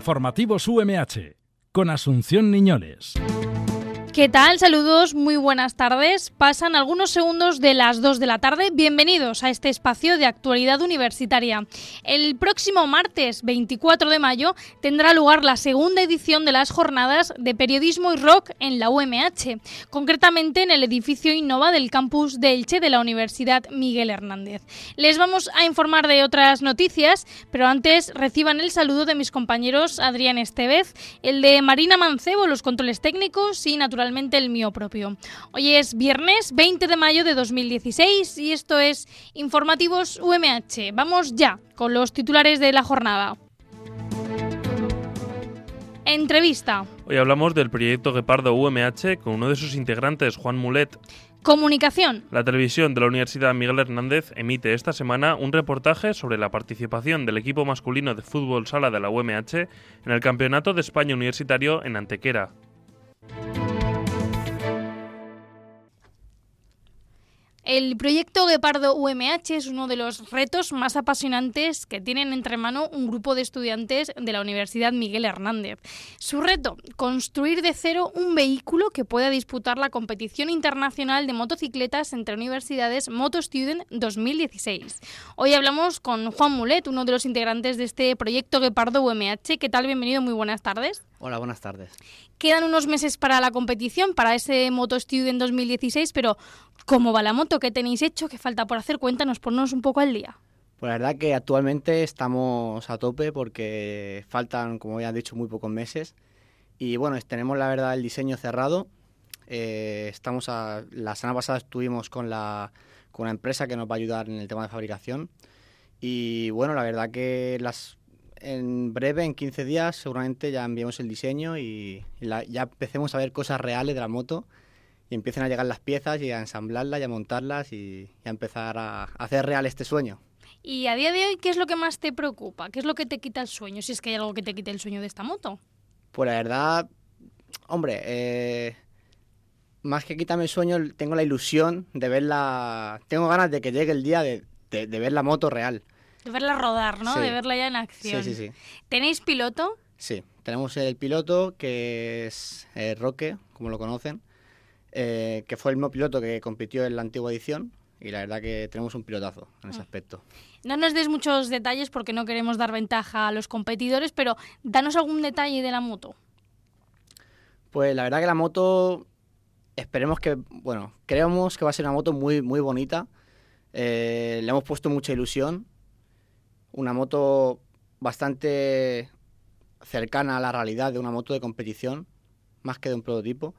Informativos UMH, con Asunción Niñoles. ¿Qué tal? Saludos, muy buenas tardes. Pasan algunos segundos de las 2 de la tarde. Bienvenidos a este espacio de actualidad universitaria. El próximo martes 24 de mayo tendrá lugar la segunda edición de las jornadas de periodismo y rock en la UMH, concretamente en el edificio Innova del campus de Elche de la Universidad Miguel Hernández. Les vamos a informar de otras noticias, pero antes reciban el saludo de mis compañeros Adrián Estevez, el de Marina Mancebo, los controles técnicos y naturalmente el mío propio. Hoy es viernes 20 de mayo de 2016 y esto es Informativos UMH. Vamos ya con los titulares de la jornada. Entrevista. Hoy hablamos del proyecto Guepardo UMH con uno de sus integrantes, Juan Mulet. Comunicación. La televisión de la Universidad Miguel Hernández emite esta semana un reportaje sobre la participación del equipo masculino de fútbol sala de la UMH en el Campeonato de España Universitario en Antequera. El proyecto Guepardo UMH es uno de los retos más apasionantes que tienen entre mano un grupo de estudiantes de la Universidad Miguel Hernández. Su reto, construir de cero un vehículo que pueda disputar la competición internacional de motocicletas entre universidades MotoStudent 2016. Hoy hablamos con Juan Mulet, uno de los integrantes de este proyecto Guepardo UMH. ¿Qué tal? Bienvenido, muy buenas tardes. Hola, buenas tardes. Quedan unos meses para la competición, para ese MotoStudent 2016, pero ¿cómo va la moto? ¿Qué tenéis hecho? ¿Qué falta por hacer? Cuéntanos, ponnos un poco al día. Pues la verdad que actualmente estamos a tope porque faltan, como ya han dicho, muy pocos meses. Y bueno, tenemos la verdad el diseño cerrado. La semana pasada estuvimos con una empresa que nos va a ayudar en el tema de fabricación. Y bueno, la verdad que en breve, en 15 días, seguramente ya enviemos el diseño y ya empecemos a ver cosas reales de la moto y empiecen a llegar las piezas y a ensamblarlas y a montarlas y a empezar a hacer real este sueño. Y a día de hoy, ¿qué es lo que más te preocupa? ¿Qué es lo que te quita el sueño? Si es que hay algo que te quite el sueño de esta moto. Pues la verdad, hombre, más que quitarme el sueño, tengo la ilusión de verla. Tengo ganas de que llegue el día de ver la moto real. De verla rodar, ¿no? Sí. De verla ya en acción. Sí. ¿Tenéis piloto? Sí, tenemos el piloto que es Roque, como lo conocen, que fue el mismo piloto que compitió en la antigua edición y la verdad que tenemos un pilotazo en ese aspecto. No nos des muchos detalles porque no queremos dar ventaja a los competidores, pero danos algún detalle de la moto. Pues la verdad que la moto, creemos que va a ser una moto muy, muy bonita. Le hemos puesto mucha ilusión. Una moto bastante cercana a la realidad de una moto de competición, más que de un prototipo.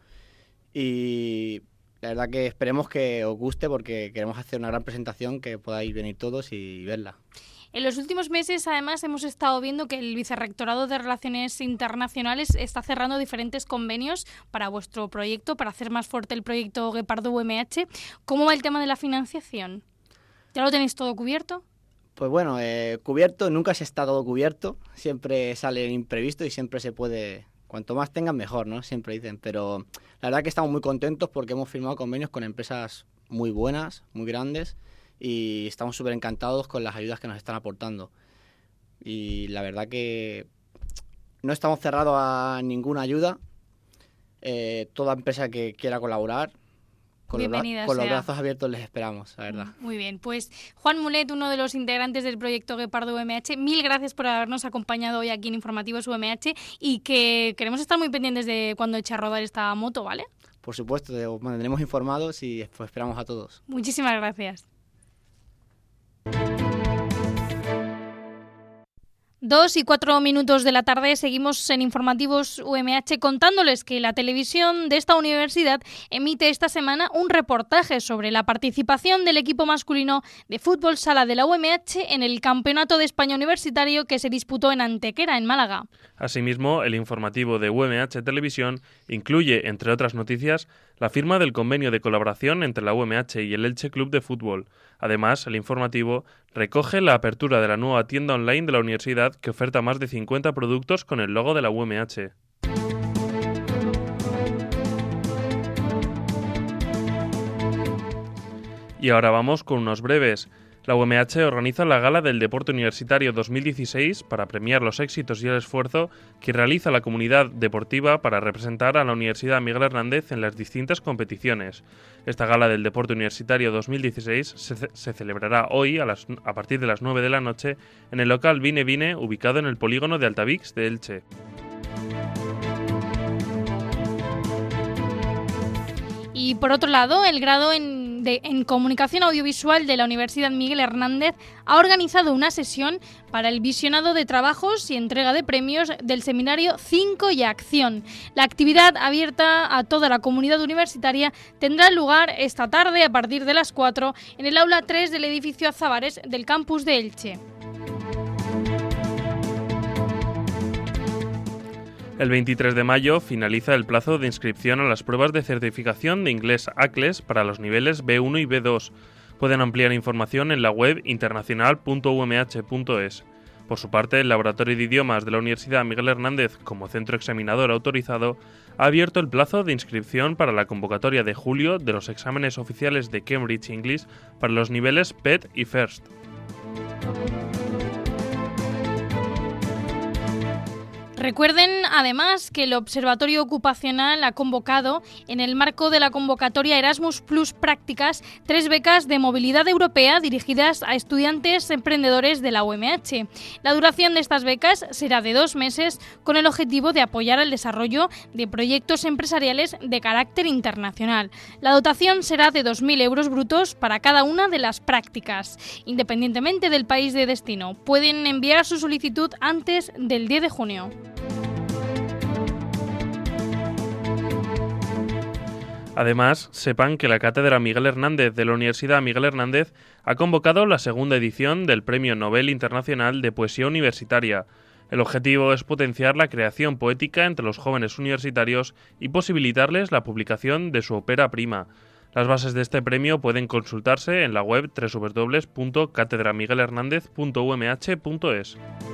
Y la verdad que esperemos que os guste porque queremos hacer una gran presentación que podáis venir todos y verla. En los últimos meses, además, hemos estado viendo que el Vicerrectorado de Relaciones Internacionales está cerrando diferentes convenios para vuestro proyecto, para hacer más fuerte el proyecto Guepardo UMH. ¿Cómo va el tema de la financiación? ¿Ya lo tenéis todo cubierto? Pues bueno, cubierto, nunca se está todo cubierto, siempre sale imprevisto y siempre se puede, cuanto más tengan mejor, ¿no? Siempre dicen, pero la verdad que estamos muy contentos porque hemos firmado convenios con empresas muy buenas, muy grandes y estamos súper encantados con las ayudas que nos están aportando. Y la verdad que no estamos cerrados a ninguna ayuda, toda empresa que quiera colaborar, con los brazos abiertos les esperamos, la verdad. Muy bien, pues Juan Mulet, uno de los integrantes del proyecto Guepardo UMH, mil gracias por habernos acompañado hoy aquí en Informativos UMH y que queremos estar muy pendientes de cuando eche a rodar esta moto, ¿vale? Por supuesto, os mantendremos informados y pues esperamos a todos. Muchísimas gracias. 2:04 de la tarde, seguimos en Informativos UMH contándoles que la televisión de esta universidad emite esta semana un reportaje sobre la participación del equipo masculino de fútbol sala de la UMH en el Campeonato de España Universitario que se disputó en Antequera, en Málaga. Asimismo, el informativo de UMH Televisión incluye, entre otras noticias, la firma del convenio de colaboración entre la UMH y el Elche Club de Fútbol. Además, el informativo recoge la apertura de la nueva tienda online de la universidad que oferta más de 50 productos con el logo de la UMH. Y ahora vamos con unos breves. La UMH organiza la Gala del Deporte Universitario 2016 para premiar los éxitos y el esfuerzo que realiza la comunidad deportiva para representar a la Universidad Miguel Hernández en las distintas competiciones. Esta Gala del Deporte Universitario 2016 se celebrará hoy a partir de las 9 de la noche en el local Vine Vine, ubicado en el polígono de Altavix de Elche. Y por otro lado, el grado en Comunicación Audiovisual de la Universidad Miguel Hernández ha organizado una sesión para el visionado de trabajos y entrega de premios del seminario 5 y Acción. La actividad, abierta a toda la comunidad universitaria, tendrá lugar esta tarde a partir de las 4 en el aula 3 del edificio Azábares del campus de Elche. El 23 de mayo finaliza el plazo de inscripción a las pruebas de certificación de inglés ACLES para los niveles B1 y B2. Pueden ampliar información en la web internacional.umh.es. Por su parte, el Laboratorio de Idiomas de la Universidad Miguel Hernández, como centro examinador autorizado, ha abierto el plazo de inscripción para la convocatoria de julio de los exámenes oficiales de Cambridge English para los niveles PET y FIRST. Recuerden, además, que el Observatorio Ocupacional ha convocado, en el marco de la convocatoria Erasmus Plus Prácticas, 3 becas de movilidad europea dirigidas a estudiantes emprendedores de la UMH. La duración de estas becas será de 2 meses, con el objetivo de apoyar el desarrollo de proyectos empresariales de carácter internacional. La dotación será de 2.000 euros brutos para cada una de las prácticas, independientemente del país de destino. Pueden enviar su solicitud antes del 10 de junio. Además, sepan que la Cátedra Miguel Hernández de la Universidad Miguel Hernández ha convocado la segunda edición del Premio Nobel Internacional de Poesía Universitaria. El objetivo es potenciar la creación poética entre los jóvenes universitarios y posibilitarles la publicación de su ópera prima. Las bases de este premio pueden consultarse en la web www.catedramiguelhernandez.umh.es.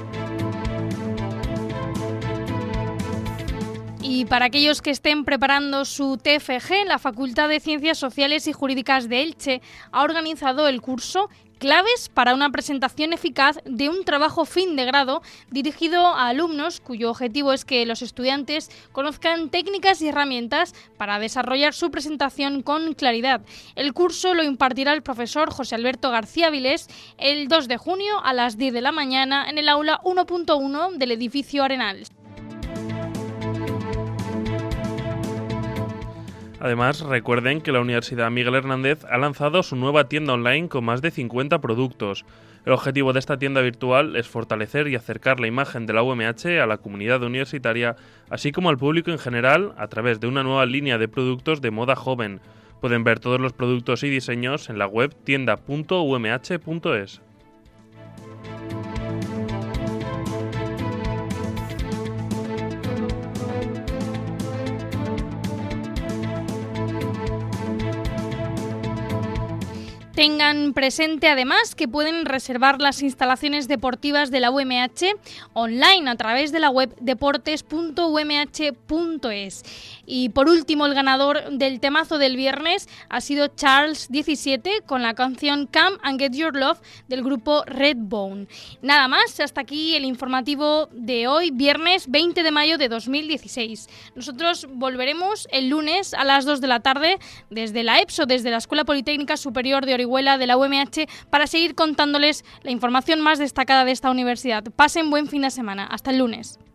Y para aquellos que estén preparando su TFG, la Facultad de Ciencias Sociales y Jurídicas de Elche ha organizado el curso Claves para una presentación eficaz de un trabajo fin de grado dirigido a alumnos cuyo objetivo es que los estudiantes conozcan técnicas y herramientas para desarrollar su presentación con claridad. El curso lo impartirá el profesor José Alberto García Vilés el 2 de junio a las 10 de la mañana en el aula 1.1 del edificio Arenal. Además, recuerden que la Universidad Miguel Hernández ha lanzado su nueva tienda online con más de 50 productos. El objetivo de esta tienda virtual es fortalecer y acercar la imagen de la UMH a la comunidad universitaria, así como al público en general, a través de una nueva línea de productos de moda joven. Pueden ver todos los productos y diseños en la web tienda.umh.es. Tengan presente además que pueden reservar las instalaciones deportivas de la UMH online a través de la web deportes.umh.es. Y por último, el ganador del temazo del viernes ha sido Charles 17 con la canción Come and Get Your Love del grupo Redbone. Nada más, hasta aquí el informativo de hoy, viernes 20 de mayo de 2016. Nosotros volveremos el lunes a las 2 de la tarde desde la EPSO, desde la Escuela Politécnica Superior de Orihuela de la UMH, para seguir contándoles la información más destacada de esta universidad. Pasen buen fin de semana. Hasta el lunes.